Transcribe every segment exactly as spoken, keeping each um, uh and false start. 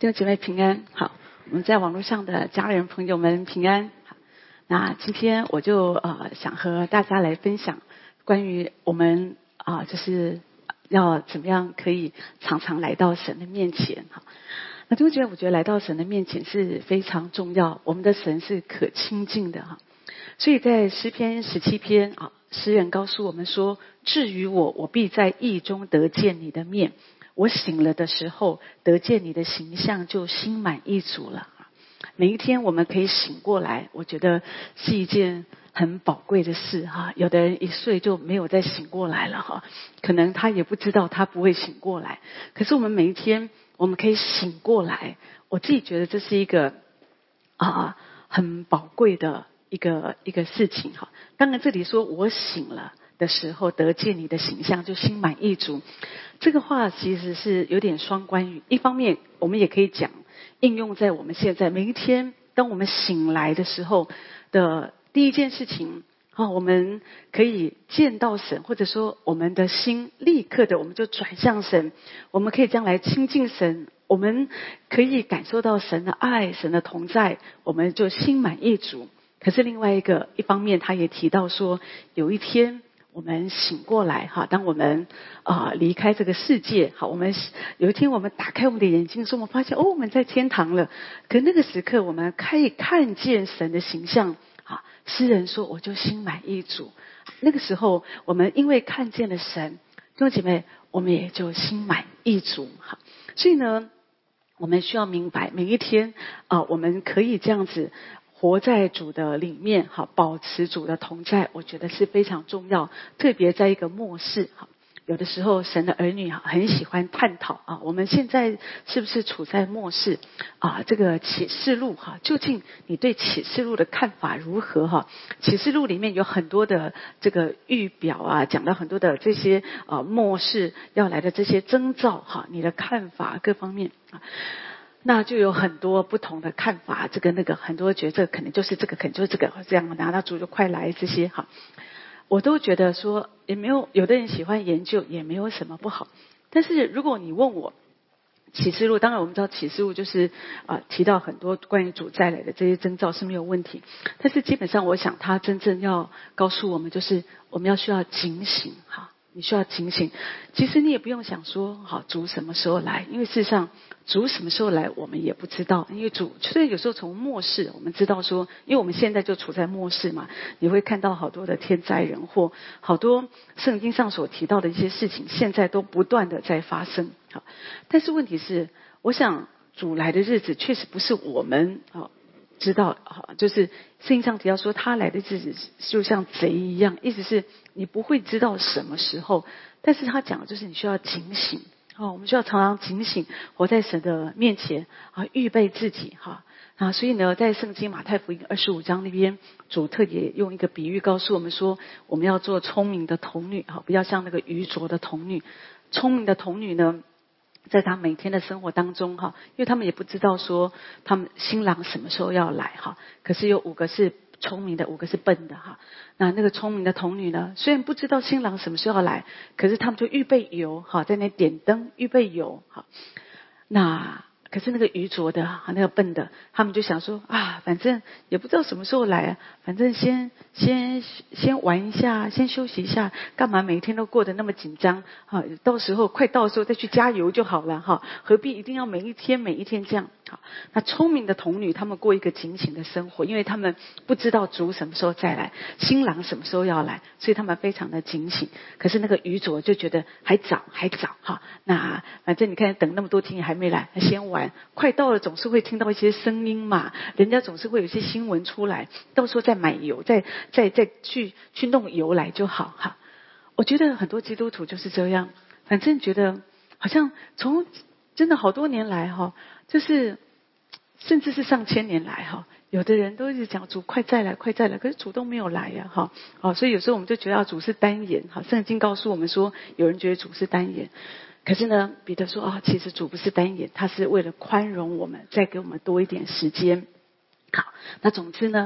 弟兄姐妹平安，好，我们在网络上的家人朋友们平安。好，那今天我就呃想和大家来分享关于我们啊、呃、就是要怎么样可以常常来到神的面前。好，那弟兄姐妹，我觉得来到神的面前是非常重要，我们的神是可亲近的哈。所以在诗篇十七篇啊，诗人告诉我们说：至于我，我必在义中得见你的面。我醒了的时候，得见你的形象，就心满意足了。每一天我们可以醒过来，我觉得是一件很宝贵的事哈。有的人一睡就没有再醒过来了哈，可能他也不知道他不会醒过来。可是我们每一天我们可以醒过来，我自己觉得这是一个啊很宝贵的一个一个事情哈。当然这里说我醒了的时候得见你的形象，就心满意足。这个话其实是有点双关语，一方面我们也可以讲应用在我们现在每一天，当我们醒来的时候的第一件事情，哦，我们可以见到神，或者说我们的心立刻的我们就转向神，我们可以将来亲近神，我们可以感受到神的爱，神的同在，我们就心满意足。可是另外一个一方面，他也提到说，有一天我们醒过来哈，当我们啊、呃、离开这个世界，好，我们有一天我们打开我们的眼睛的时候，我们发现哦，我们在天堂了。可那个时刻，我们可以看见神的形象啊。诗人说，我就心满意足。那个时候，我们因为看见了神，弟兄姐妹，我们也就心满意足哈。所以呢，我们需要明白，每一天啊、呃，我们可以这样子活在主的里面，好，保持主的同在，我觉得是非常重要。特别在一个末世，好，有的时候神的儿女很喜欢探讨啊，我们现在是不是处在末世啊？这个启示录哈，究竟你对启示录的看法如何哈？启示录里面有很多的这个预表啊，讲到很多的这些啊末世要来的这些征兆哈，你的看法各方面啊。那就有很多不同的看法，这个那个，很多觉得可能就是这个，可能就是这个，这样拿到主就快来这些哈，我都觉得说也没有，有的人喜欢研究也没有什么不好。但是如果你问我启示录，当然我们知道启示录就是啊、呃、提到很多关于主再来的这些征兆是没有问题，但是基本上我想他真正要告诉我们就是我们要需要警醒哈。你需要警醒，其实你也不用想说好主什么时候来，因为事实上主什么时候来我们也不知道，因为主所以有时候从末世我们知道说，因为我们现在就处在末世嘛，你会看到好多的天灾人祸，好多圣经上所提到的一些事情现在都不断的在发生。好，但是问题是我想主来的日子确实不是我们好知道，就是圣经上提到说他来的日子就像贼一样，意思是你不会知道什么时候，但是他讲的就是你需要警醒哦，我们需要常常警醒，活在神的面前啊，预备自己哈啊。所以呢，在圣经马太福音二十五章那边，主特别用一个比喻告诉我们说，我们要做聪明的童女哈，不要像那个愚拙的童女。聪明的童女呢，在他每天的生活当中哈，因为他们也不知道说他们新郎什么时候要来哈，可是有五个是聪明的，五个是笨的哈。那那个聪明的童女呢，虽然不知道新郎什么时候要来，可是他们就预备油哈，在那点灯预备油哈。那可是那个愚拙的那个笨的，他们就想说啊，反正也不知道什么时候来啊，反正先先先玩一下，先休息一下，干嘛每天都过得那么紧张啊？到时候快到的时候再去加油就好了哈，何必一定要每一天每一天这样？好，那聪明的童女他们过一个警醒的生活，因为他们不知道主什么时候再来，新郎什么时候要来，所以他们非常的警醒。可是那个愚拙就觉得还早还早哈，那反正你看等那么多天还没来，先玩。快到了总是会听到一些声音嘛，人家总是会有一些新闻出来，到时候再买油，再再再去去弄油来就好哈。我觉得很多基督徒就是这样，反正觉得好像从真的好多年来哈，就是甚至是上千年来哈，有的人都一直讲主快再来快再来，可是主都没有来呀哈。好，所以有时候我们就觉得主是单言哈，圣经告诉我们说有人觉得主是单言。可是呢，彼得说啊、哦，其实主不是单言，他是为了宽容我们，再给我们多一点时间。好，那总之呢，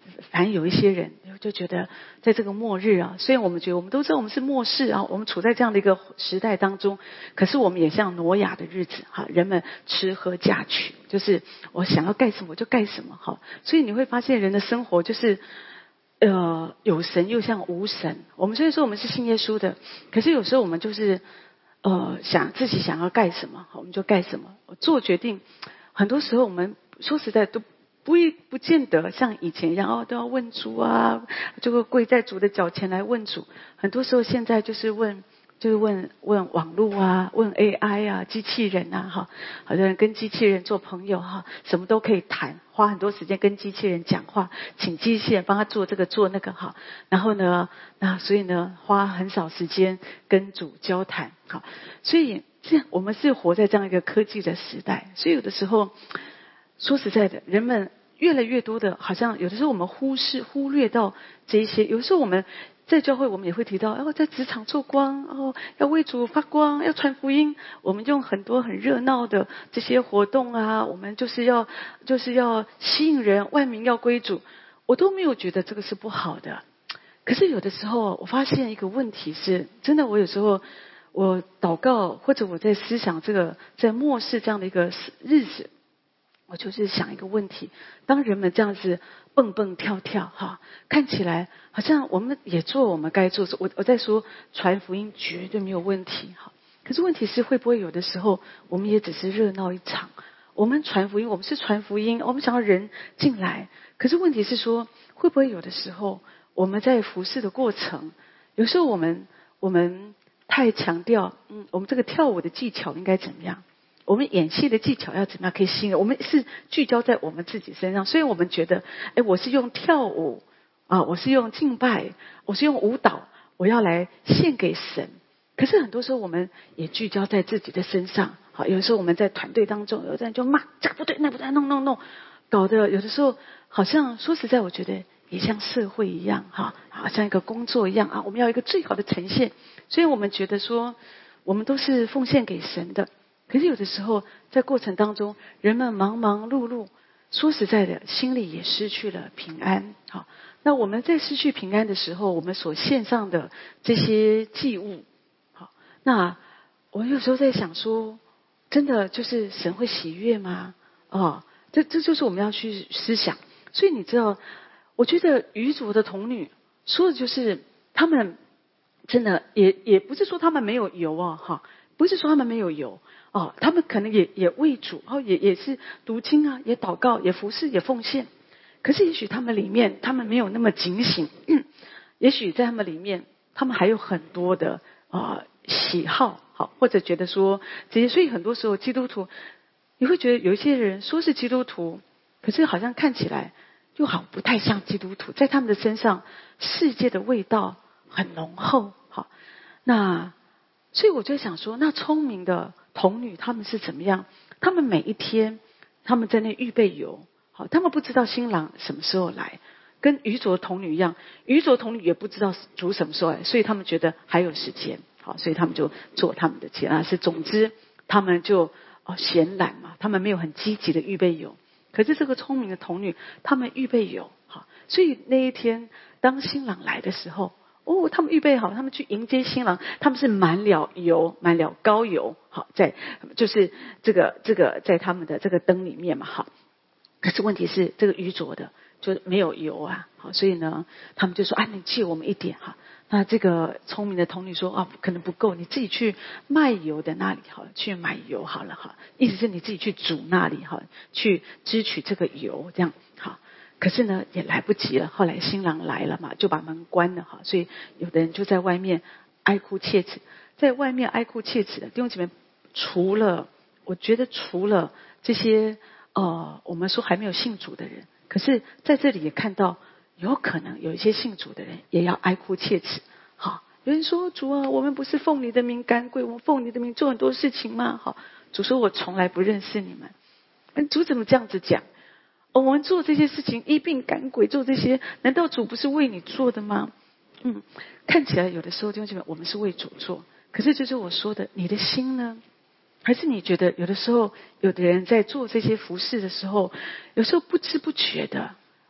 反正有一些人就觉得，在这个末日啊，虽然我们觉得我们都知道我们是末世啊，我们处在这样的一个时代当中，可是我们也像挪亚的日子哈，人们吃喝嫁娶，就是我想要干什么就干什么哈。所以你会发现人的生活就是呃有神又像无神。我们虽然说我们是信耶稣的，可是有时候我们就是呃想自己想要干什么，我们就干什么，做决定。很多时候我们说实在都不不见得像以前一样哦，都要问主啊，就会跪在主的脚前来问主。很多时候现在就是问，就是问问网络啊，问 A I 啊，机器人啊，哈，好多人跟机器人做朋友哈，什么都可以谈，花很多时间跟机器人讲话，请机器人帮他做这个做那个哈。然后呢，那所以呢，花很少时间跟主交谈，好，所以这样我们是活在这样一个科技的时代，所以有的时候。说实在的，人们越来越多的，好像有的时候我们忽视、忽略到这一些。有时候我们在教会，我们也会提到，哦，在职场做光，哦，要为主发光，要传福音。我们用很多很热闹的这些活动啊，我们就是要就是要吸引人，万民要归主。我都没有觉得这个是不好的。可是有的时候，我发现一个问题是，真的，我有时候我祷告或者我在思想这个在末世这样的一个日子。我就是想一个问题，当人们这样子蹦蹦跳跳哈，看起来好像我们也做我们该做的。我我在说传福音绝对没有问题哈，可是问题是会不会有的时候我们也只是热闹一场？我们传福音，我们是传福音，我们想要人进来，可是问题是说会不会有的时候我们在服侍的过程，有时候我们我们太强调，嗯，我们这个跳舞的技巧应该怎么样？我们演戏的技巧要怎么样可以吸引？我们是聚焦在我们自己身上，所以我们觉得，哎，我是用跳舞啊，我是用敬拜，我是用舞蹈，我要来献给神。可是很多时候我们也聚焦在自己的身上，好，有时候我们在团队当中，有的人就骂这个不对，那不对，弄弄弄，搞得有的时候好像说实在，我觉得也像社会一样哈，好像一个工作一样啊，我们要一个最好的呈现，所以我们觉得说，我们都是奉献给神的。可是有的时候，在过程当中，人们忙忙碌碌，说实在的，心里也失去了平安。好，那我们在失去平安的时候，我们所献上的这些祭物，好，那我有时候在想说，真的就是神会喜悦吗？哦，这这就是我们要去思想。所以你知道，我觉得愚拙的童女说的就是他们真的也也不是说他们没有油啊，哈，不是说他们没有油。哦，他们可能也也为主，哦，也也是读经啊，也祷告，也服侍，也奉献。可是也许他们里面，他们没有那么警醒。嗯、也许在他们里面，他们还有很多的啊、呃、喜好，好，或者觉得说这些。所以很多时候，基督徒，你会觉得有一些人说是基督徒，可是好像看起来又好不太像基督徒，在他们的身上，世界的味道很浓厚。好，那所以我就想说，那聪明的童女他们是怎么样？他们每一天他们在那预备油，好，他们不知道新郎什么时候来，跟愚拙的童女一样，愚拙的童女也不知道主什么时候来，所以他们觉得还有时间，好，所以他们就做他们的节啊，是总之他们就哦闲懒嘛，他们没有很积极的预备油。可是这个聪明的童女，他们预备油，好，所以那一天当新郎来的时候。哦，他们预备好，他们去迎接新郎，他们是满了油，满了膏油，好，在就是这个这个在他们的这个灯里面嘛，好。可是问题是，这个愚拙的就没有油啊，好，所以呢，他们就说啊，你借我们一点哈。那这个聪明的童女说啊，可能不够，你自己去卖油的那里好了，去买油好了哈。意思是你自己去煮那里哈，去支取这个油，这样好。可是呢，也来不及了。后来新郎来了嘛，就把门关了哈。所以有的人就在外面哀哭切齿，在外面哀哭切齿的弟兄姐妹，除了我觉得除了这些呃，我们说还没有信主的人，可是在这里也看到，有可能有一些信主的人也要哀哭切齿。好，有人说主啊，我们不是奉你的名赶鬼，我们奉你的名做很多事情吗？好，主说我从来不认识你们。主怎么这样子讲？我们做这些事情，医病赶鬼，做这些，难道主不是为你做的吗？嗯，看起来有的时候弟兄姐妹，我们是为主做，可是就是我说的，你的心呢？还是你觉得有的时候，有的人在做这些服事的时候，有时候不知不觉的，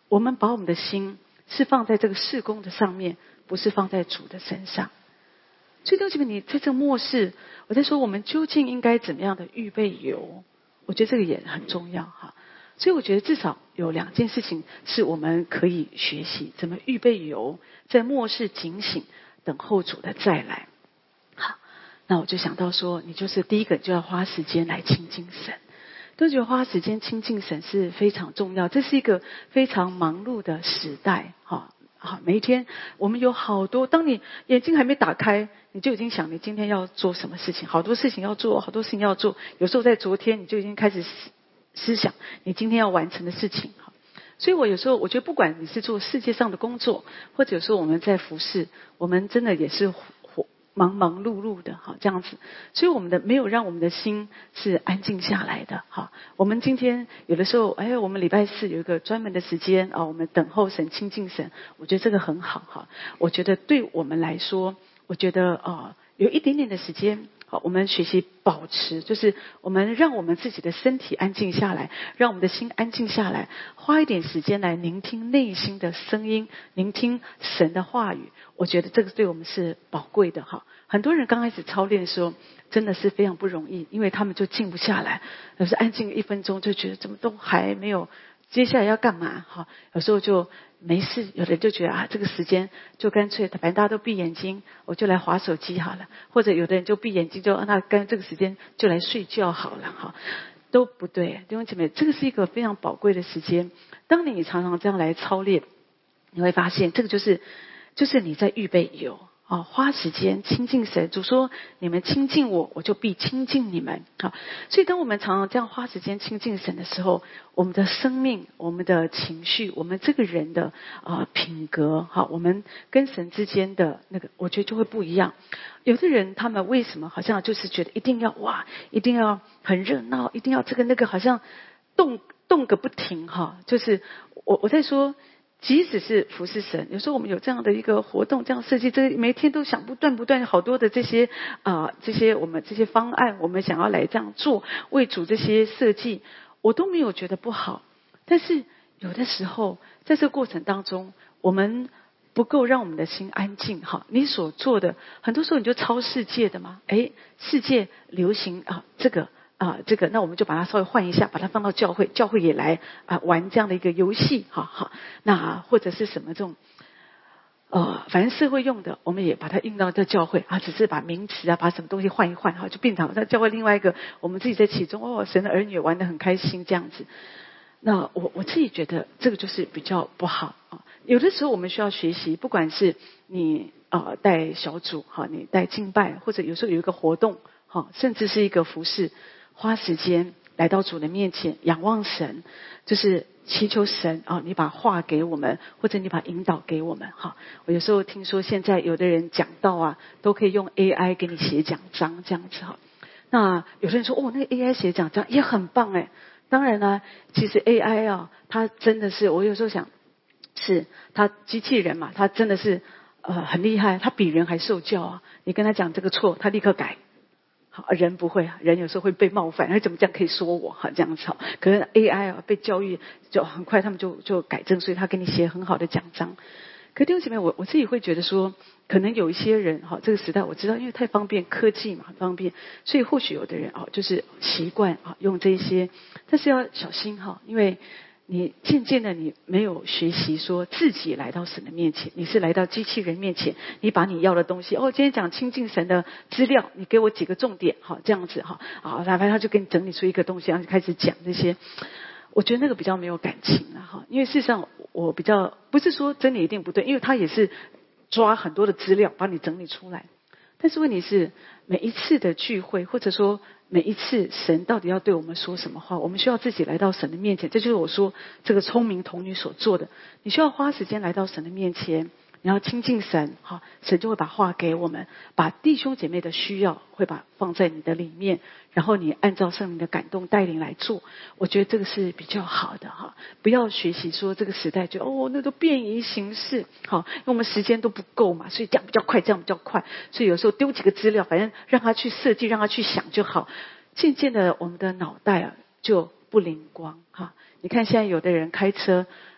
我们把我们的心是放在这个事工的上面，不是放在主的身上。所以弟兄姐妹，你在这个末世，我在说我们究竟应该怎么样的预备油，我觉得这个也很重要哈。所以我觉得至少有两件事情是我们可以学习，怎么预备油，在末世警醒，等候主的再来。好，那我就想到说，你就是第一个就要花时间来亲近神。都觉得花时间亲近神是非常重要，这是一个非常忙碌的时代哈。好，每一天我们有好多，当你眼睛还没打开，你就已经想你今天要做什么事情，好多事情要做，好多事情要做。有时候在昨天你就已经开始思思想你今天要完成的事情。所以我有时候我觉得，不管你是做世界上的工作，或者说我们在服侍，我们真的也是忙忙碌碌的哈，这样子，所以我们的没有让我们的心是安静下来的哈。我们今天有的时候，哎，我们礼拜四有一个专门的时间啊，我们等候神、亲近神，我觉得这个很好哈。我觉得对我们来说，我觉得啊，有一点点的时间。好，我们学习保持，就是我们让我们自己的身体安静下来，让我们的心安静下来，花一点时间来聆听内心的声音，聆听神的话语。我觉得这个对我们是宝贵的哈。很多人刚开始操练的时候，真的是非常不容易，因为他们就静不下来，有时安静一分钟就觉得怎么都还没有。接下来要干嘛？哈，有时候就没事，有的人就觉得啊，这个时间就干脆，反正大家都闭眼睛，我就来滑手机好了。或者有的人就闭眼睛，就那干这个时间就来睡觉好了，哈，都不对。弟兄姐妹，这个是一个非常宝贵的时间。当你常常这样来操练，你会发现这个就是就是你在预备油。啊，花时间亲近神，主说你们亲近我，我就必亲近你们。好，所以当我们常常这样花时间亲近神的时候，我们的生命、我们的情绪、我们这个人的啊、呃、品格，好，我们跟神之间的那个，我觉得就会不一样。有的人他们为什么好像就是觉得一定要哇，一定要很热闹，一定要这个那个，好像动动个不停哈。就是我我在说。即使是服侍神，有时候我们有这样的一个活动，这样设计，这每天都想不断不断好多的这些啊、呃，这些我们这些方案，我们想要来这样做，为主这些设计，我都没有觉得不好。但是有的时候，在这个过程当中，我们不够让我们的心安静。哈，你所做的，很多时候你就超世界的嘛，哎，世界流行啊，这个。啊，这个那我们就把它稍微换一下，把它放到教会，教会也来啊玩这样的一个游戏，哈哈。那或者是什么这种，呃，反正社会用的，我们也把它用到这教会啊，只是把名词啊，把什么东西换一换，哈，就变成在教会另外一个，我们自己在其中哦，神的儿女玩得很开心这样子。那我我自己觉得这个就是比较不好啊。有的时候我们需要学习，不管是你啊带小组哈，你带敬拜，或者有时候有一个活动哈，甚至是一个服事。花时间来到主的面前，仰望神，就是祈求神啊，你把话给我们，或者你把引导给我们哈。我有时候听说现在有的人讲道啊，都可以用 A I 给你写讲章这样子哈。那有的人说哦，那个 A I 写讲章也很棒哎。当然呢，其实 A I 啊，它真的是我有时候想，是它机器人嘛，它真的是呃很厉害，它比人还受教啊。你跟他讲这个错，他立刻改。人不会，人有时候会被冒犯，哎，怎么这样可以说我哈这样子？可是 A I 啊，被教育就很快，他们就就改正，所以他给你写很好的奖章。可弟兄姐妹，我我自己会觉得说，可能有一些人哈，这个时代我知道，因为太方便，科技嘛很方便，所以或许有的人啊，就是习惯啊用这些，但是要小心哈，因为。你渐渐的，你没有学习说自己来到神的面前，你是来到机器人面前，你把你要的东西，哦，今天讲亲近神的资料，你给我几个重点，好，这样子哈，好，然后他就给你整理出一个东西，然后就开始讲这些，我觉得那个比较没有感情了哈，因为事实上我比较不是说真理一定不对，因为他也是抓很多的资料把你整理出来，但是问题是每一次的聚会，或者说。每一次神到底要对我们说什么话，我们需要自己来到神的面前，这就是我说这个聪明童女所做的。你需要花时间来到神的面前，你要亲近神，哈，神就会把话给我们，把弟兄姐妹的需要会把放在你的里面，然后你按照圣灵的感动带领来做。我觉得这个是比较好的哈，不要学习说这个时代就哦那都便宜行事，好，因为我们时间都不够嘛，所以这样比较快，这样比较快，所以有时候丢几个资料，反正让他去设计，让他去想就好。渐渐的，我们的脑袋啊就不灵光哈。你看现在有的人开车，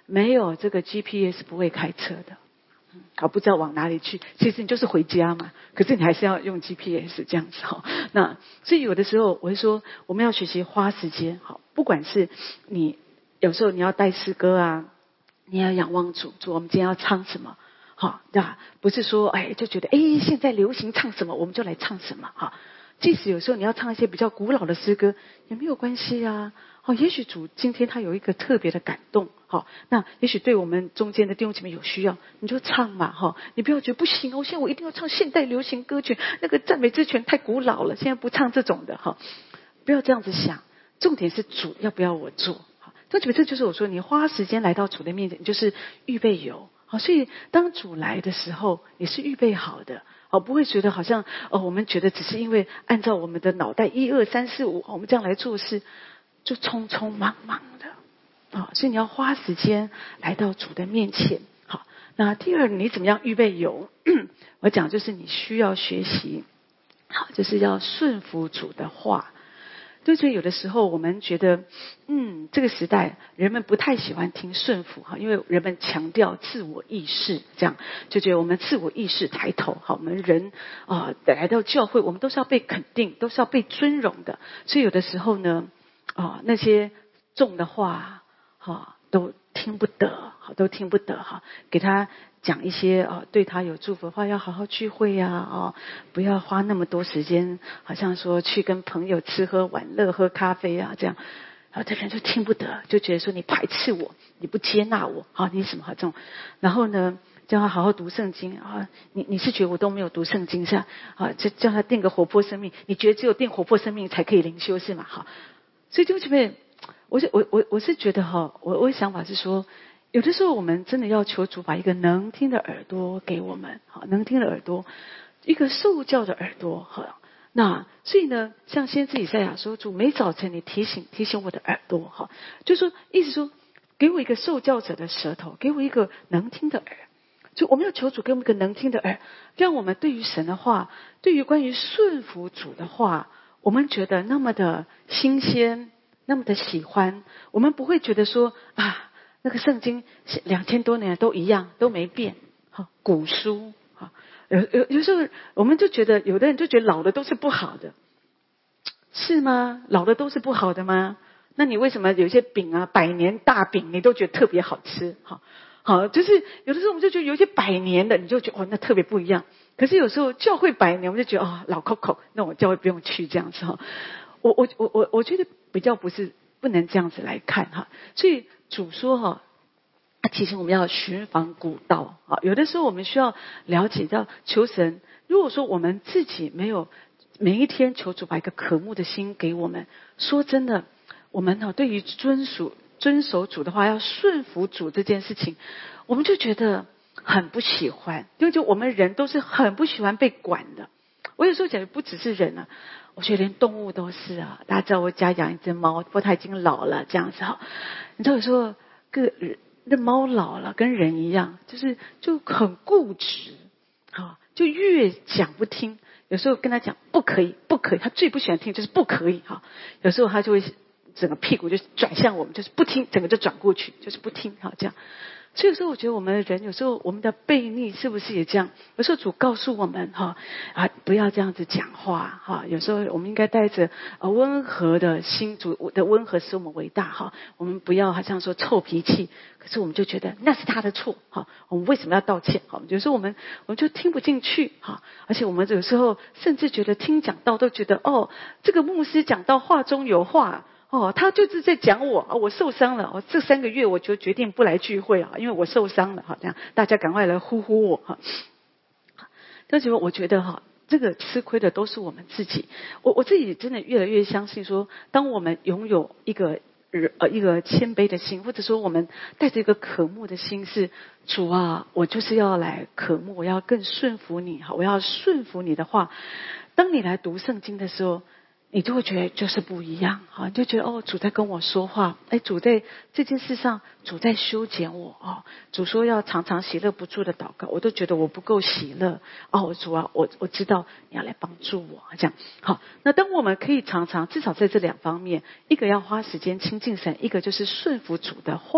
没有这个 G P S 不会开车的。好，不知道往哪里去，其实你就是回家嘛，可是你还是要用 G P S 这样子哈。那所以有的时候我会说，我们要学习花时间，好，不管是你有时候你要带诗歌啊，你要仰望主，主我们今天要唱什么，好，那不是说哎就觉得哎现在流行唱什么我们就来唱什么哈。即使有时候你要唱一些比较古老的诗歌也没有关系啊。好，也许主今天他有一个特别的感动，好，那也许对我们中间的弟兄姐妹有需要，你就唱嘛，哈，你不要觉得不行哦，现在我一定要唱现代流行歌曲，那个赞美之泉太古老了，现在不唱这种的，哈，不要这样子想，重点是主要不要我做，好，这这就是我说你花时间来到主的面前，你就是预备油，好，所以当主来的时候，你是预备好的。哦，不会觉得好像哦，我们觉得只是因为按照我们的脑袋一二三四五，我们这样来做事，就匆匆忙忙的，啊、哦，所以你要花时间来到主的面前。好，那第二，你怎么样预备油？我讲就是你需要学习，好，就是要顺服主的话。对，所以有的时候我们觉得，嗯，这个时代人们不太喜欢听顺服哈，因为人们强调自我意识，这样就觉得我们自我意识抬头，好，我们人啊、呃、来到教会，我们都是要被肯定，都是要被尊荣的，所以有的时候呢，啊、呃、那些重的话，哈、哦、都听不得，好，都听不得哈，给他讲一些啊、哦、对他有祝福的话，要好好聚会呀、啊，哦，不要花那么多时间，好像说去跟朋友吃喝玩乐、喝咖啡啊这样，然后这人就听不得，就觉得说你排斥我，你不接纳我，啊，你什么好这种，然后呢叫他好好读圣经啊，你你是觉得我都没有读圣经是吧？啊，就叫他定个活泼生命，你觉得只有定活泼生命才可以灵修是吗？好，所以弟兄姐妹，我是我我我是觉得哈，我我的想法是说。有的时候我们真的要求主把一个能听的耳朵给我们，好，能听的耳朵，一个受教的耳朵，好，那所以呢，像先知以赛亚说，主每早晨你提醒提醒我的耳朵，哈，就是说意思说，给我一个受教者的舌头，给我一个能听的耳，就我们要求主给我们一个能听的耳，让我们对于神的话，对于关于顺服主的话，我们觉得那么的新鲜，那么的喜欢，我们不会觉得说啊。那个圣经两千多年都一样，都没变，好，古书，好，有有有时候我们就觉得，有的人就觉得老的都是不好的，是吗？老的都是不好的吗？那你为什么有些饼啊，百年大饼，你都觉得特别好吃？好，好，就是有的时候我们就觉得有些百年的，你就觉得哦，那特别不一样。可是有时候教会百年，我们就觉得哦，老扣扣，那我教会不用去这样子哈。我我我我我觉得比较不是不能这样子来看哈，所以。主说哈，提醒我们要寻访古道啊。有的时候我们需要了解到求神。如果说我们自己没有每一天求主把一个渴慕的心给我们，说真的，我们呢对于遵守遵守主的话，要顺服主这件事情，我们就觉得很不喜欢，因为就我们人都是很不喜欢被管的。我有时候讲的不只是人啊。我觉得连动物都是啊，大家知道我家养一只猫，不过它已经老了，这样子哈。你知道有时候个那猫老了跟人一样，就是就很固执，哈，就越讲不听。有时候跟他讲不可以，不可以，他最不喜欢听就是不可以哈。有时候他就会整个屁股就转向我们，就是不听，整个就转过去，就是不听，好这样。所以有时候我觉得我们人有时候我们的悖逆是不是也这样？有时候主告诉我们哈啊不要这样子讲话哈。有时候我们应该带着呃温和的心，主的温和使我们伟大哈。我们不要好像说臭脾气，可是我们就觉得那是他的错哈。我们为什么要道歉？哈，有时候我们我们就听不进去哈。而且我们有时候甚至觉得听讲道都觉得哦，这个牧师讲道话中有话。哦，他就是在讲我啊，我受伤了。哦，这三个月我就决定不来聚会啊，因为我受伤了。哈，这样大家赶快来呼呼我哈。但是我觉得哈，这个吃亏的都是我们自己。我我自己真的越来越相信说，当我们拥有一个呃一个谦卑的心，或者说我们带着一个渴慕的心，是主啊，我就是要来渴慕，我要更顺服你哈，我要顺服你的话。当你来读圣经的时候。你就会觉得就是不一样，哈，你就觉得哦，主在跟我说话，哎，主在这件事上，主在修剪我哦。主说要常常喜乐不住的祷告，我都觉得我不够喜乐哦，主啊，我我知道你要来帮助我，这样好。那当我们可以常常至少在这两方面，一个要花时间亲近神，一个就是顺服主的话，好。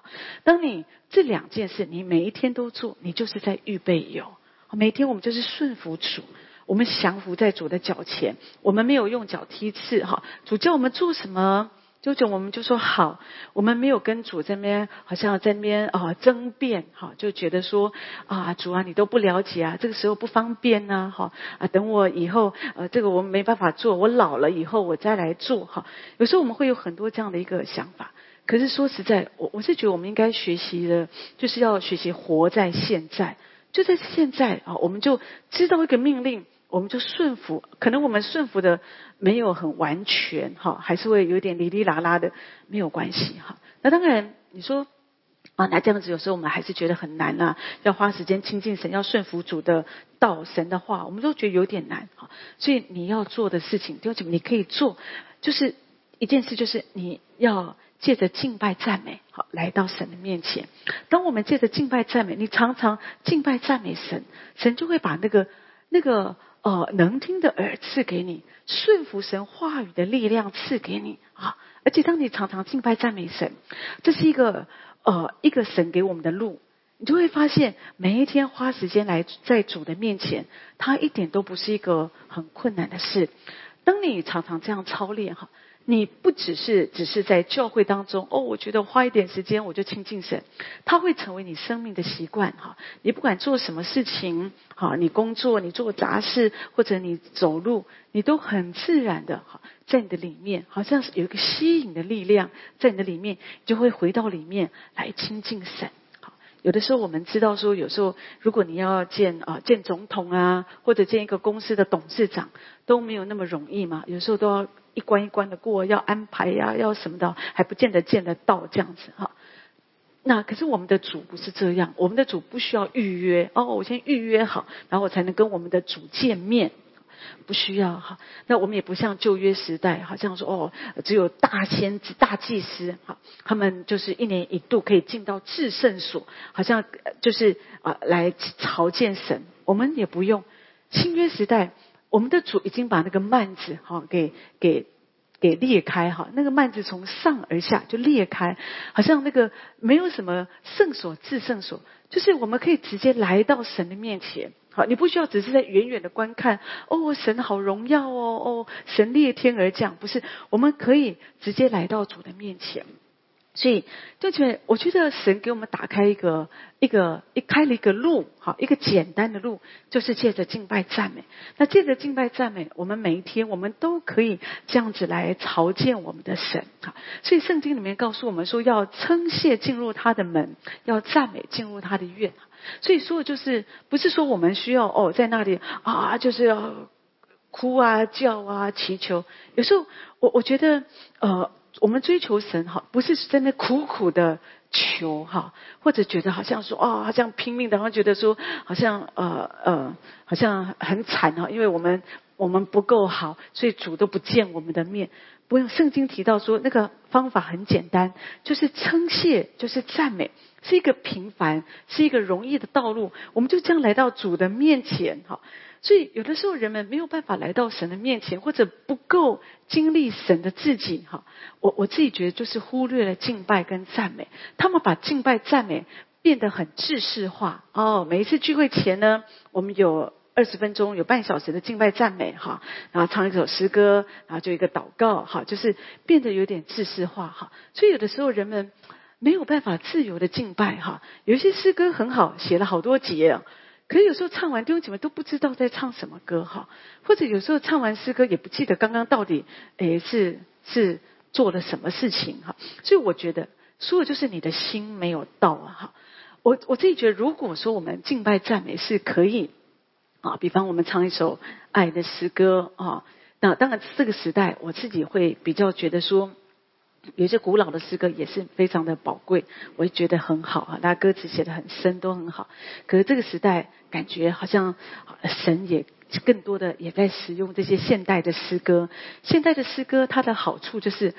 当你这两件事你每一天都做，你就是在预备油。每天我们就是顺服主，我们降服在主的脚前，我们没有用脚踢刺哈。主叫我们做什么，就就我们就说好，我们没有跟主这边好像在那边啊争辩哈，就觉得说啊主啊你都不了解啊，这个时候不方便呢哈啊，等我以后呃这个我们没办法做，我老了以后我再来做哈。有时候我们会有很多这样的一个想法，可是说实在，我我是觉得我们应该学习的，就是要学习活在现在。就在现在啊，我们就知道一个命令，我们就顺服。可能我们顺服的没有很完全哈，还是会有点哩哩啦啦的，没有关系哈。那当然，你说啊，那这样子有时候我们还是觉得很难啊，要花时间亲近神，要顺服主的道、神的话，我们都觉得有点难哈。所以你要做的事情，弟兄姐妹，你可以做，就是一件事，就是你要借着敬拜赞美，好来到神的面前。当我们借着敬拜赞美，你常常敬拜赞美神，神就会把那个那个呃能听的耳赐给你，顺服神话语的力量赐给你啊！而且当你常常敬拜赞美神，这是一个呃一个神给我们的路，你就会发现每一天花时间来在主的面前，它一点都不是一个很困难的事。当你常常这样操练哈。你不只是只是在教会当中哦，我觉得花一点时间我就亲近神，它会成为你生命的习惯哈。你不管做什么事情，好，你工作，你做杂事，或者你走路，你都很自然的哈，在你的里面，好像是有一个吸引的力量在你的里面，你就会回到里面来亲近神。有的时候我们知道说，有时候如果你要见啊见总统啊，或者见一个公司的董事长，都没有那么容易嘛。有时候都要一关一关的过，要安排呀、啊，要什么的，还不见得见得到这样子哈。那可是我们的主不是这样，我们的主不需要预约哦，我先预约好，然后我才能跟我们的主见面。不需要哈，那我们也不像旧约时代，好像说哦，只有大先知、大祭司，哈，他们就是一年一度可以进到至圣所，好像就是啊来朝见神。我们也不用。新约时代，我们的主已经把那个幔子哈给给给裂开哈，那个幔子从上而下就裂开，好像那个没有什么圣所、至圣所，就是我们可以直接来到神的面前。好，你不需要只是在远远的观看，哦，神好荣耀哦，哦，神裂天而降，不是，我们可以直接来到主的面前。所以，就觉得我觉得神给我们打开一个一个一开了一个路，好，一个简单的路，就是借着敬拜赞美。那借着敬拜赞美，我们每一天我们都可以这样子来朝见我们的神。好，所以圣经里面告诉我们说，要称谢进入他的门，要赞美进入他的院。所以说，就是不是说我们需要哦在那里啊，就是要哭啊叫啊祈求。有时候我我觉得呃。我们追求神哈，不是在那苦苦的求哈，或者觉得好像说哦，好像拼命的，然后觉得说好像呃呃，好像很惨哈，因为我们我们不够好，所以主都不见我们的面。不用，圣经提到说那个方法很简单，就是称谢，就是赞美，是一个平凡，是一个容易的道路，我们就这样来到主的面前哈。所以有的时候人们没有办法来到神的面前，或者不够经历神的自己哈。我我自己觉得就是忽略了敬拜跟赞美，他们把敬拜赞美变得很制式化哦。每一次聚会前呢，我们有二十分钟，有半小时的敬拜赞美哈，然后唱一首诗歌，然后就一个祷告哈，就是变得有点制式化哈。所以有的时候人们没有办法自由的敬拜哈。有一些诗歌很好，写了好多节。可是有时候唱完弟兄姐妹都不知道在唱什么歌哈，或者有时候唱完诗歌也不记得刚刚到底诶是是做了什么事情哈。所以我觉得说的就是你的心没有到啊哈。我我自己觉得，如果说我们敬拜赞美是可以啊，比方我们唱一首爱的诗歌啊，那当然这个时代我自己会比较觉得说。有些古老的诗歌也是非常的宝贵，我也觉得很好啊，那歌词写得很深，都很好。可是这个时代感觉好像神也更多的也在使用这些现代的诗歌。现代的诗歌它的好处就是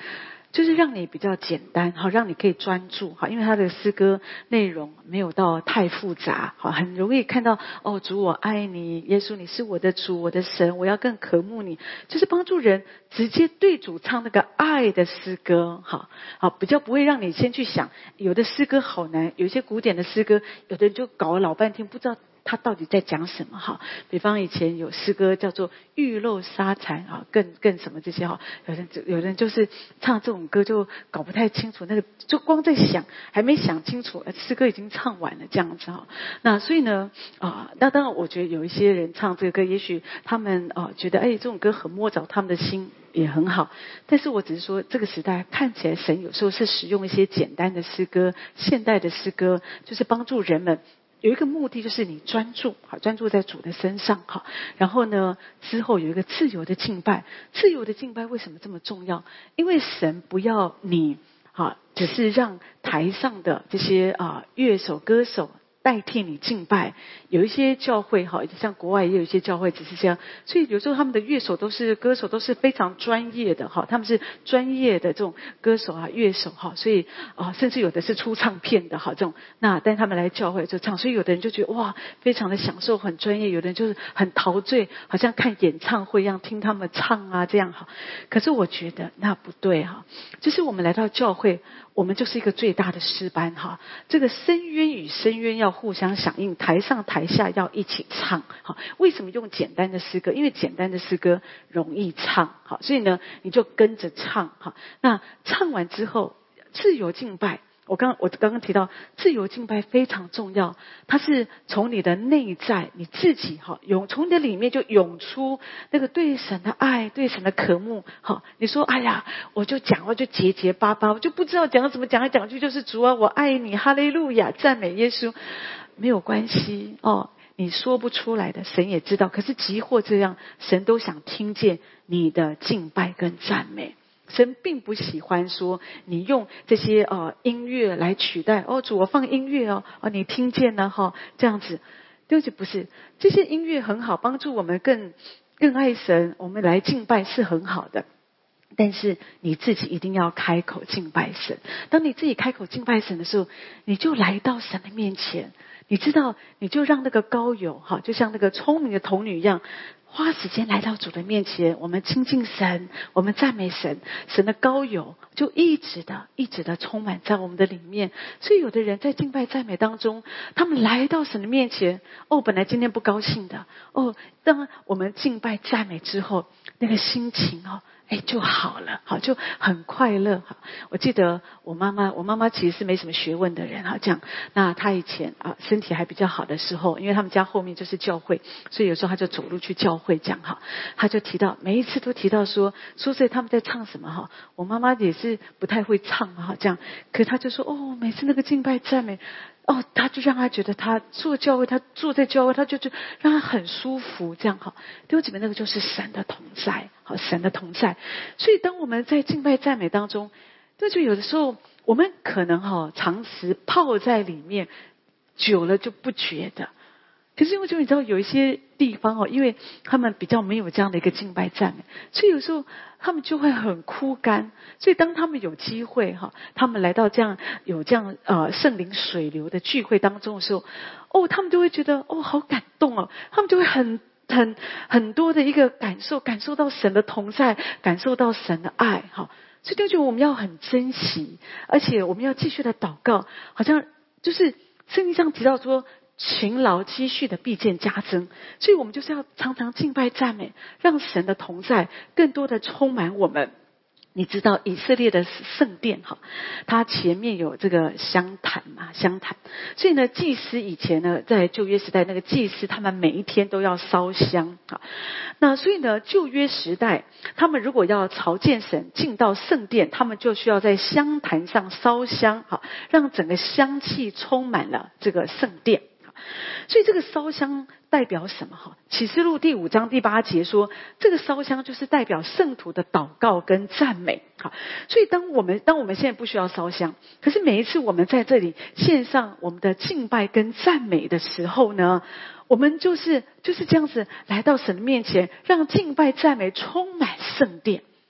就是让你比较简单，好，让你可以专注，好，因为他的诗歌内容没有到太复杂，好，很容易看到哦，主我爱你，耶稣你是我的主，我的神，我要更渴慕你，就是帮助人直接对主唱那个爱的诗歌，好，好，比较不会让你先去想，有的诗歌好难，有一些古典的诗歌，有的人就搞了老半天不知道他到底在讲什么哈？比方以前有诗歌叫做玉漏沙残啊，更更什么这些哈，有人有人就是唱这种歌就搞不太清楚，那个就光在想还没想清楚，诗歌已经唱完了这样子哈。那所以呢啊，那当然我觉得有一些人唱这个歌，也许他们啊觉得哎这种歌很摸着他们的心。也很好，但是我只是说这个时代看起来神有时候是使用一些简单的诗歌，现代的诗歌，就是帮助人们有一个目的，就是你专注，好，专注在主的身上，好，然后呢之后有一个自由的敬拜。自由的敬拜为什么这么重要？因为神不要你好，只是让台上的这些啊乐手歌手代替你敬拜。有一些教会哈，像国外也有一些教会只是这样，所以有时候他们的乐手都是歌手都是非常专业的哈，他们是专业的这种歌手啊乐手哈，所以啊甚至有的是出唱片的哈这种，那但他们来教会就唱，所以有的人就觉得哇非常的享受很专业，有的人就是很陶醉，好像看演唱会一样听他们唱啊这样哈。可是我觉得那不对哈，就是我们来到教会，我们就是一个最大的诗班哈，这个深渊与深渊要互相响应，台上台下要一起唱。好，为什么用简单的诗歌？因为简单的诗歌容易唱，好，所以呢你就跟着唱。好，那唱完之后自由敬拜。我刚我刚刚提到自由敬拜非常重要，它是从你的内在你自己哈涌，从你的里面就涌出那个对神的爱，对神的渴慕。好，你说哎呀，我就讲我就结结巴巴，我就不知道讲什么，讲来讲去就是主啊，我爱你，哈利路亚，赞美耶稣。没有关系哦，你说不出来的，神也知道。可是即或这样，神都想听见你的敬拜跟赞美。神并不喜欢说你用这些呃音乐来取代哦，主我放音乐哦，哦你听见了哈、哦，这样子，对不起，不是这些音乐很好，帮助我们更更爱神，我们来敬拜是很好的。但是你自己一定要开口敬拜神。当你自己开口敬拜神的时候，你就来到神的面前。你知道，你就让那个膏油哈，就像那个聪明的童女一样，花时间来到主的面前，我们亲近神，我们赞美神，神的膏油就一直的、一直的充满在我们的里面。所以有的人在敬拜赞美当中，他们来到神的面前，哦，本来今天不高兴的，哦，当我们敬拜赞美之后，那个心情哦。哎，就好了，好，就很快乐。好，我记得我妈妈，我妈妈其实是没什么学问的人哈，这样。那她以前啊身体还比较好的时候，因为他们家后面就是教会，所以有时候她就走路去教会这样哈。她就提到每一次都提到说，说所以他们在唱什么哈。我妈妈也是不太会唱哈，这样。可她就说哦，每次那个敬拜赞美。哦，他就让他觉得他坐教会，他坐在教会，他就就让他很舒服，这样好。弟兄姐妹，那个就是神的同在，好，神的同在。所以当我们在敬拜赞美当中，那就有的时候我们可能哈长时泡在里面，久了就不觉得。可是因为就你知道有一些地方哦，因为他们比较没有这样的一个敬拜赞美，所以有时候他们就会很枯干。所以当他们有机会哈，他们来到这样有这样呃圣灵水流的聚会当中的时候，哦，他们就会觉得哦好感动哦，他们就会很很很多的一个感受，感受到神的同在，感受到神的爱哈。所以就觉得我们要很珍惜，而且我们要继续的祷告，好像就是圣经上提到说。勤劳积蓄的必见加增，所以我们就是要常常敬拜赞美，让神的同在更多的充满我们。你知道以色列的圣殿哈，它前面有这个香坛嘛，香坛。所以呢，祭司以前呢，在旧约时代，那个祭司他们每一天都要烧香啊。那所以呢，旧约时代，他们如果要朝见神，进到圣殿，他们就需要在香坛上烧香，好，让整个香气充满了这个圣殿。所以这个烧香代表什么？哈，启示录第五章第八节说，这个烧香就是代表圣徒的祷告跟赞美。好，所以当我们当我们现在不需要烧香，可是每一次我们在这里献上我们的敬拜跟赞美的时候呢，我们就是就是这样子来到神的面前，让敬拜赞美充满圣殿。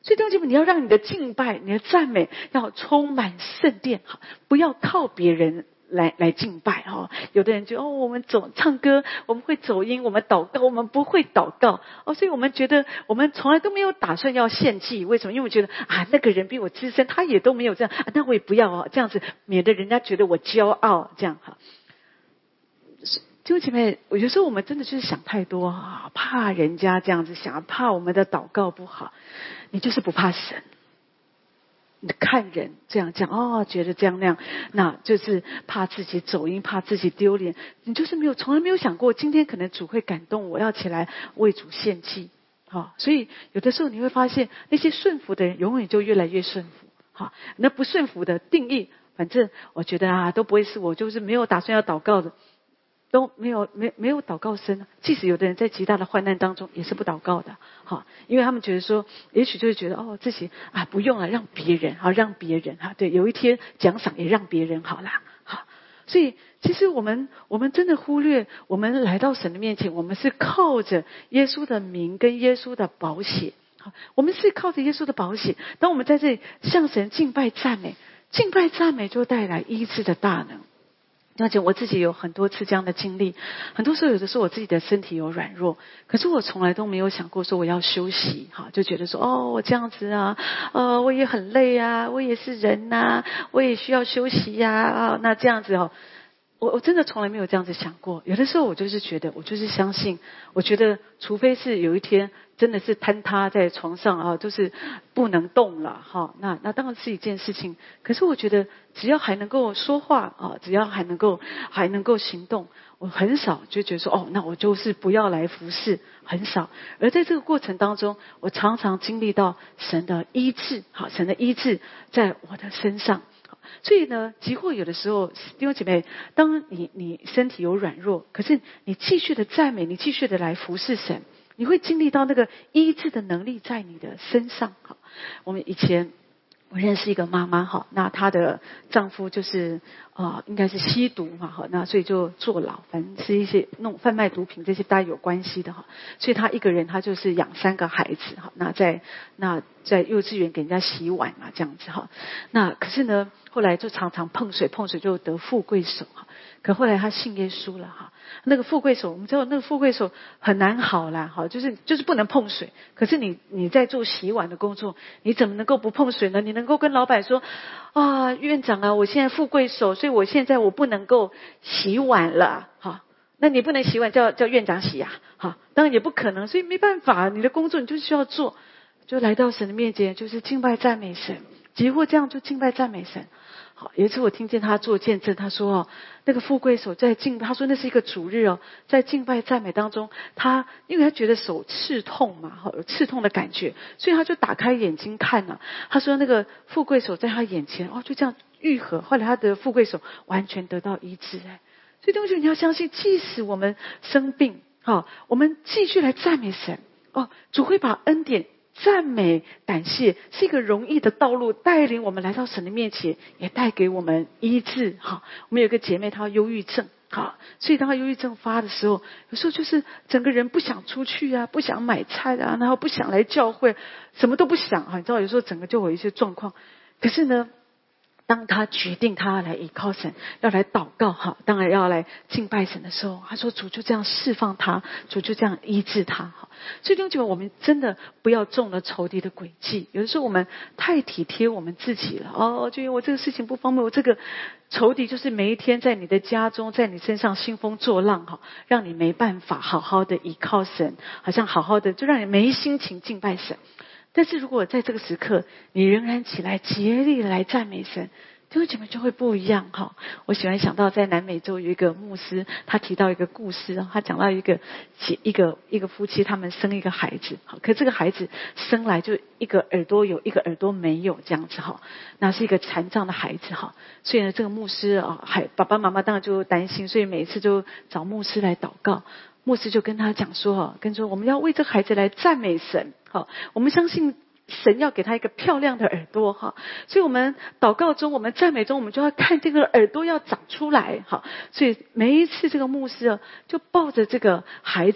所以弟兄姐妹，你要让你的敬拜、你的赞美要充满圣殿，好，不要靠别人来来敬拜哦。有的人就哦，我们走唱歌，我们会走音，我们祷告，我们不会祷告哦，所以我们觉得我们从来都没有打算要献祭。为什么？因为我觉得啊，那个人比我资深，他也都没有这样，啊、那我也不要哦，这样子免得人家觉得我骄傲，这样哈。弟兄姐妹，有时候我们真的就是想太多啊，怕人家这样子想，怕我们的祷告不好。你就是不怕神，你看人这样讲哦，觉得这样那样，那就是怕自己走音，怕自己丢脸。你就是没有，从来没有想过，今天可能主会感动我，要起来为主献祭。好、哦，所以有的时候你会发现，那些顺服的人永远就越来越顺服。好、哦，那不顺服的定义，反正我觉得啊，都不会是我，就是没有打算要祷告的。都没有没没有祷告声，即使有的人在极大的患难当中也是不祷告的，好，因为他们觉得说，也许就是觉得哦，自己啊不用了，让别人好，让别人哈，对，有一天奖赏也让别人好啦，好，所以其实我们我们真的忽略，我们来到神的面前，我们是靠着耶稣的名跟耶稣的宝血，好，我们是靠着耶稣的宝血，当我们在这里向神敬拜赞美，敬拜赞美就带来医治的大能。而且我自己有很多次这样的经历，很多时候有的时候我自己的身体有软弱，可是我从来都没有想过说我要休息，哈，就觉得说哦我这样子啊，呃我也很累啊，我也是人呐、啊，我也需要休息呀 啊, 啊，那这样子哦。我我真的从来没有这样子想过，有的时候我就是觉得，我就是相信，我觉得除非是有一天真的是坍塌在床上啊，就是不能动了哈，那那当然是一件事情。可是我觉得只要还能够说话啊，只要还能够还能够行动，我很少就觉得说哦，那我就是不要来服侍，很少。而在这个过程当中，我常常经历到神的医治，好，神的医治在我的身上。所以呢，即或有的时候，弟兄姐妹，当你你身体有软弱，可是你继续的赞美，你继续的来服侍神，你会经历到那个医治的能力在你的身上。好，我们以前我认识一个妈妈，哈，那她的丈夫就是呃，应该是吸毒嘛，哈，那所以就坐牢，反正是一些弄贩卖毒品这些大家有关系的哈，所以她一个人她就是养三个孩子，哈，那在那在幼稚园给人家洗碗啊这样子哈，那可是呢。后来就常常碰水，碰水就得富贵手哈。可后来他信耶稣了哈。那个富贵手，我们知道那个富贵手很难好啦，哈，就是就是不能碰水。可是你你在做洗碗的工作，你怎么能够不碰水呢？你能够跟老板说啊，院长啊，我现在富贵手，所以我现在我不能够洗碗了，哈。那你不能洗碗，叫叫院长洗呀，哈，当然也不可能，所以没办法，你的工作你就需要做，就来到神的面前，就是敬拜赞美神。几乎这样就敬拜赞美神。好，有一次我听见他做见证，他说哦，那个富贵手在敬，他说那是一个主日哦，在敬拜赞美当中，他因为他觉得手刺痛嘛，哈，有刺痛的感觉，所以他就打开眼睛看了、啊。他说那个富贵手在他眼前，哦，就这样愈合。后来他的富贵手完全得到医治，哎，所以同学你要相信，即使我们生病，好，我们继续来赞美神，哦，主会把恩典。赞美感谢是一个容易的道路，带领我们来到神的面前，也带给我们医治。哈，我们有个姐妹她忧郁症，好，所以当她忧郁症发的时候，有时候就是整个人不想出去啊，不想买菜啊，然后不想来教会，什么都不想啊，你知道有时候整个就有一些状况。可是呢，当他决定他要来依靠神，要来祷告哈，当然要来敬拜神的时候，他说主就这样释放他，主就这样医治他哈。所以弟兄姐妹，我们真的不要中了仇敌的诡计。有的时候我们太体贴我们自己了哦，就因为我这个事情不方便，我这个仇敌就是每一天在你的家中，在你身上兴风作浪哈，让你没办法好好的依靠神，好像好好的就让你没心情敬拜神。但是如果在这个时刻，你仍然起来竭力来赞美神，弟兄姐妹就会不一样哈。我喜欢想到在南美洲有一个牧师，他提到一个故事，他讲到一个一个一个夫妻，他们生一个孩子，好，可这个孩子生来就一个耳朵有，一个耳朵没有这样子哈，那是一个残障的孩子哈。所以呢，这个牧师啊，还爸爸妈妈当然就担心，所以每次就找牧师来祷告。牧师就跟他讲说，跟说我们要为这个孩子来赞美神，好，我们相信神要给他一个漂亮的耳朵哈，所以我们祷告中，我们赞美中，我们就要看这个耳朵要长出来哈。所以每一次这个牧师啊，就抱着这个孩子哦，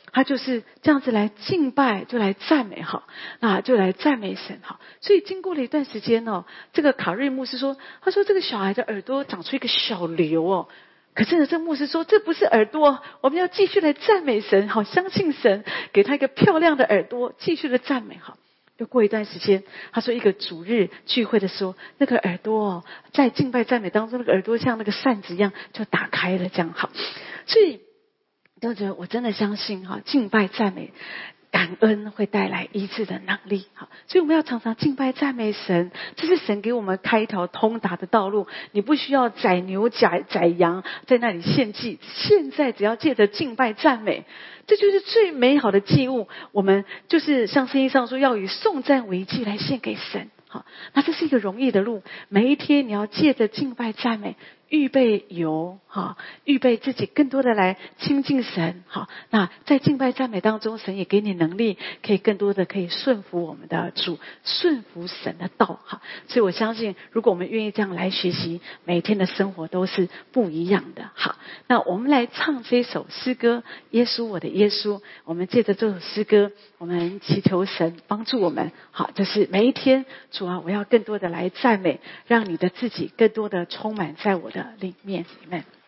他就是这样子来敬拜，就来赞美哈，那就来赞美神哈。所以经过了一段时间哦，这个卡瑞牧师说，他说这个小孩的耳朵长出一个小瘤哦。可是呢，这牧师说这不是耳朵，我们要继续来赞美神，好相信神，给他一个漂亮的耳朵，继续的赞美好。又过一段时间，他说一个主日聚会的时候，那个耳朵哦，在敬拜赞美当中，那个耳朵像那个扇子一样就打开了，这样好。所以，都觉得我真的相信哈，敬拜赞美。感恩会带来医治的能力，好，所以我们要常常敬拜赞美神，这是神给我们开一条通达的道路。你不需要宰牛宰宰羊在那里献祭，现在只要借着敬拜赞美，这就是最美好的祭物。我们就是像圣经上说，要以颂赞为祭来献给神。好，那这是一个容易的路，每一天你要借着敬拜赞美，预备油，哈，预备自己更多的来亲近神，好，那在敬拜赞美当中，神也给你能力，可以更多的可以顺服我们的主，顺服神的道，哈，所以我相信，如果我们愿意这样来学习，每一天的生活都是不一样的，好，那我们来唱这首诗歌，耶稣我的耶稣，我们借着这首诗歌，我们祈求神帮助我们，好，就是每一天，主啊，我要更多的来赞美，让你的自己更多的充满在我的里面，里面。